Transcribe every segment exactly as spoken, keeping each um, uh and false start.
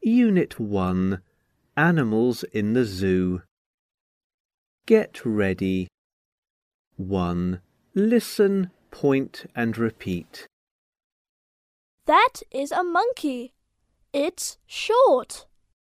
Unit one. Animals in the zoo. Get ready. one. Listen, point and repeat. That is a monkey. It's short.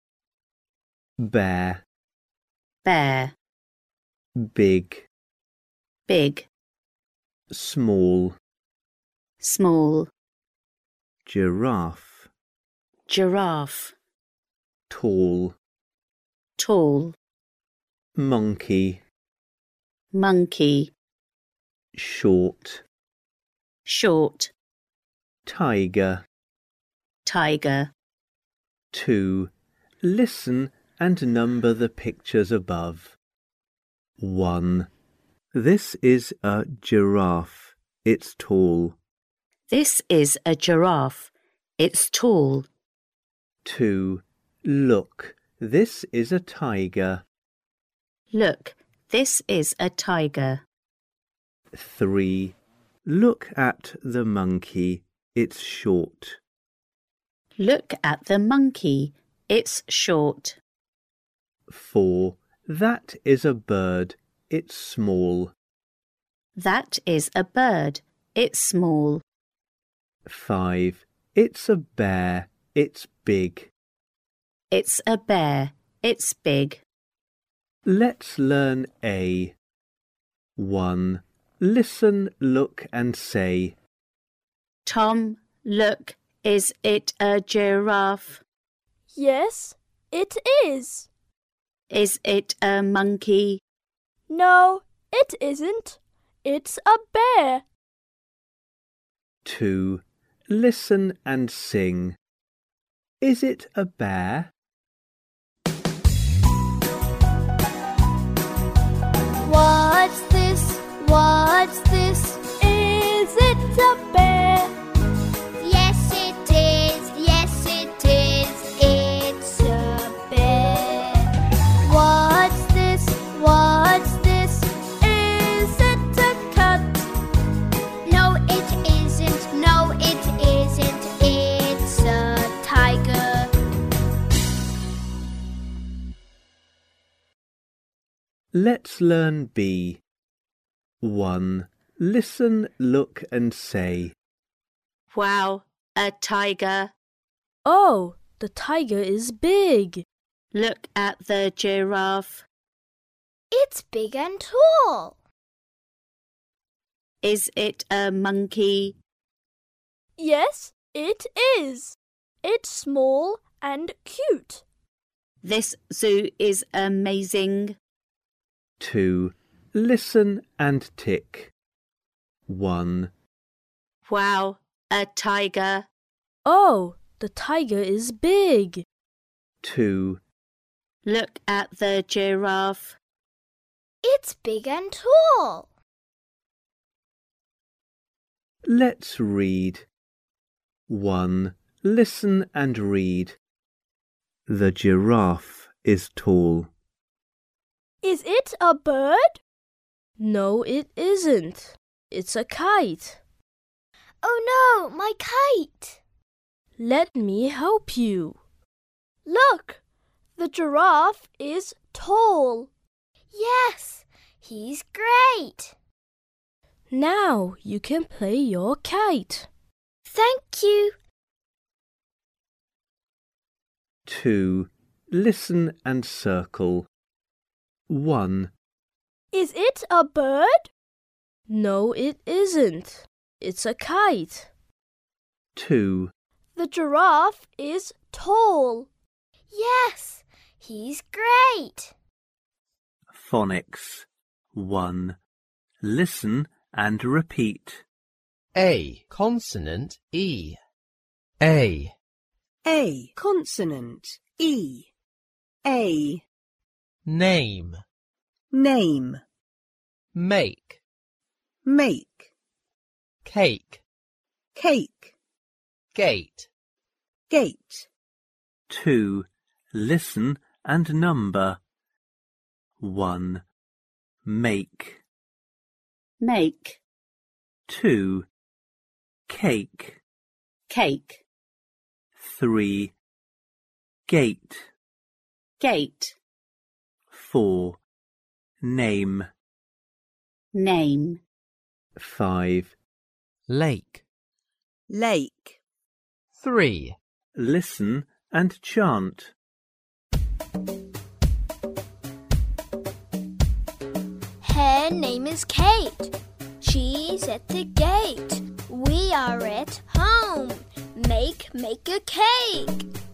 Bear. Bear. Big. Big. Small. Small. Giraffe. Giraffe. Tall. Tall. Monkey. Monkey. Short. Short. Tiger. Tiger. two. Listen and number the pictures above. one. This is a giraffe. It's tall. This is a giraffe. It's tall. two. Look, this is a tiger. Look, this is a tiger. three. Look at the monkey. It's short. Look at the monkey. It's short. four. That is a bird. It's small. That is a bird. It's small. five. It's a bear. It's big. It's a bear. It's big. Let's learn A. one. Listen, look and say. Tom, look, is it a giraffe? Yes, it is. Is it a monkey? No, it isn't. It's a bear. two. Listen and sing. Is it a bear? What's this? What's this? Is it a bear? Yes, it is. Yes, it is. It's a bear. What's this? What's this? Is it a cat? No, it isn't. No, it isn't. It's a tiger. Let's learn B. one. Listen, look and say. Wow, a tiger. Oh, the tiger is big. Look at the giraffe. It's big and tall. Is it a monkey? Yes, it is. It's small and cute. This zoo is amazing. two. Listen and tick. one. Wow, a tiger. Oh, the tiger is big. two. Look at the giraffe. It's big and tall. Let's read. one. Listen and read. The giraffe is tall. Is it a bird? No, it isn't. It's a kite. Oh no, my kite! Let me help you. Look, the giraffe is tall. Yes, he's great. Now you can play your kite. Thank you. two. Listen and circle. one. Is it a bird? No, it isn't. It's a kite. two. The giraffe is tall. Yes, he's great. Phonics. one. Listen and repeat. A consonant E. A. A consonant E. A. Name. Name. Make. Make. Cake. Cake. Gate. Gate. two. Listen and number. one. Make. Make. two. Cake. Cake. three. Gate. Gate. Four. Name. Name. Five. Lake. Lake. Three. Listen and chant. Her name is Kate. She's at the gate. We are at home. Make, make a cake.